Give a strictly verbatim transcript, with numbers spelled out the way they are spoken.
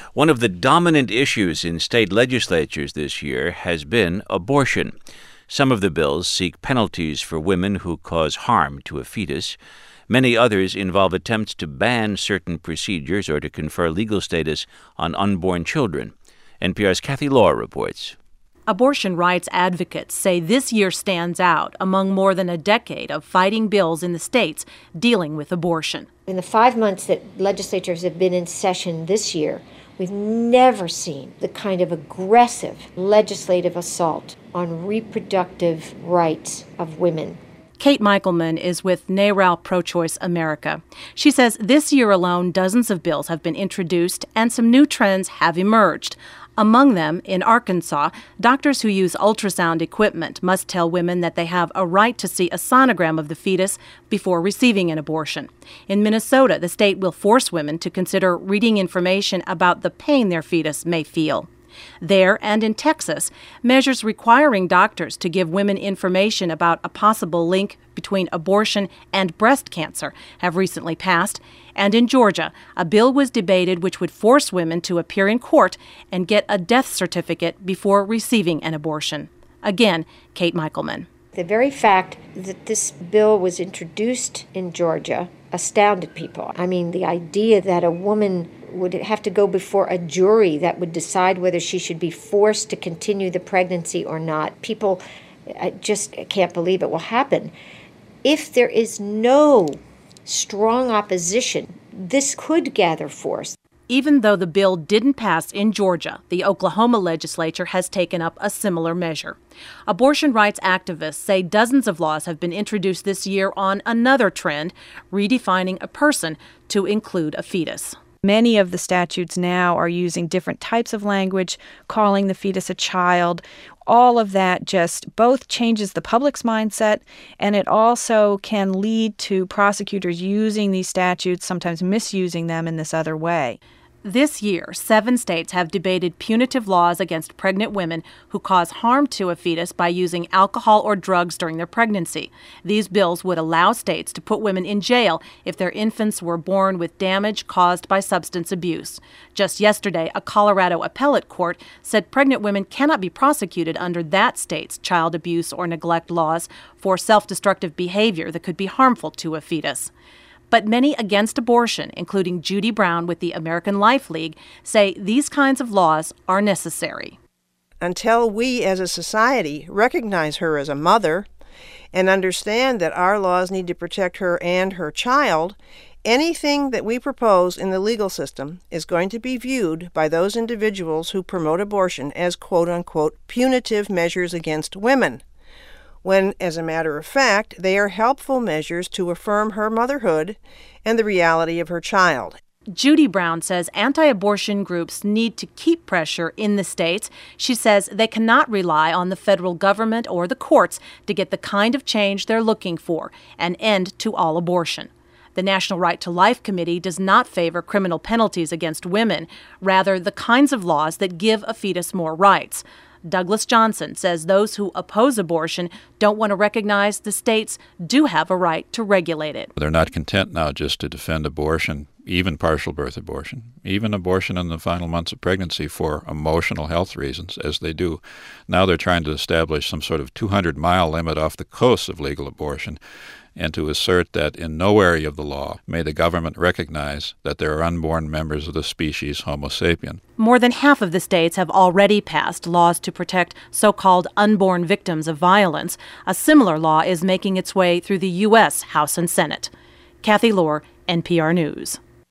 One of the dominant issues in state legislatures this year has been abortion. Some of the bills seek penalties for women who cause harm to a fetus. Many others involve attempts to ban certain procedures or to confer legal status on unborn children. N P R's Kathy Lohr reports. Abortion rights advocates say this year stands out among more than a decade of fighting bills in the states dealing with abortion. In the five months that legislatures have been in session this year, we've never seen the kind of aggressive legislative assault on reproductive rights of women. Kate Michelman is with NARAL Pro-Choice America. She says this year alone, dozens of bills have been introduced and some new trends have emerged. Among them, in Arkansas, doctors who use ultrasound equipment must tell women that they have a right to see a sonogram of the fetus before receiving an abortion. In Minnesota, the state will force women to consider reading information about the pain their fetus may feel. There and in Texas, measures requiring doctors to give women information about a possible link between abortion and breast cancer have recently passed. And in Georgia, a bill was debated which would force women to appear in court and get a death certificate before receiving an abortion. Again, Kate Michelman. The very fact that this bill was introduced in Georgia astounded people. I mean, the idea that a woman would have to go before a jury that would decide whether she should be forced to continue the pregnancy or not. People just can't believe it will happen. If there is no strong opposition, this could gather force. Even though the bill didn't pass in Georgia, the Oklahoma legislature has taken up a similar measure. Abortion rights activists say dozens of laws have been introduced this year on another trend, redefining a person to include a fetus. Many of the statutes now are using different types of language, calling the fetus a child. All of that just both changes the public's mindset, and it also can lead to prosecutors using these statutes, sometimes misusing them in this other way. This year, seven states have debated punitive laws against pregnant women who cause harm to a fetus by using alcohol or drugs during their pregnancy. These bills would allow states to put women in jail if their infants were born with damage caused by substance abuse. Just yesterday, a Colorado appellate court said pregnant women cannot be prosecuted under that state's child abuse or neglect laws for self-destructive behavior that could be harmful to a fetus. But many against abortion, including Judy Brown with the American Life League, say these kinds of laws are necessary. Until we as a society recognize her as a mother and understand that our laws need to protect her and her child, anything that we propose in the legal system is going to be viewed by those individuals who promote abortion as quote-unquote punitive measures against women, when, as a matter of fact, they are helpful measures to affirm her motherhood and the reality of her child. Judy Brown says anti-abortion groups need to keep pressure in the states. She says they cannot rely on the federal government or the courts to get the kind of change they're looking for, an end to all abortion. The National Right to Life Committee does not favor criminal penalties against women, rather the kinds of laws that give a fetus more rights. Douglas Johnson says those who oppose abortion don't want to recognize the states do have a right to regulate it. They're not content now just to defend abortion, even partial birth abortion, even abortion in the final months of pregnancy for emotional health reasons, as they do. Now they're trying to establish some sort of two hundred mile limit off the coast of legal abortion, and to assert that in no area of the law may the government recognize that there are unborn members of the species Homo sapien. More than half of the states have already passed laws to protect so-called unborn victims of violence. A similar law is making its way through the U S House and Senate. Kathy Lohr, N P R News.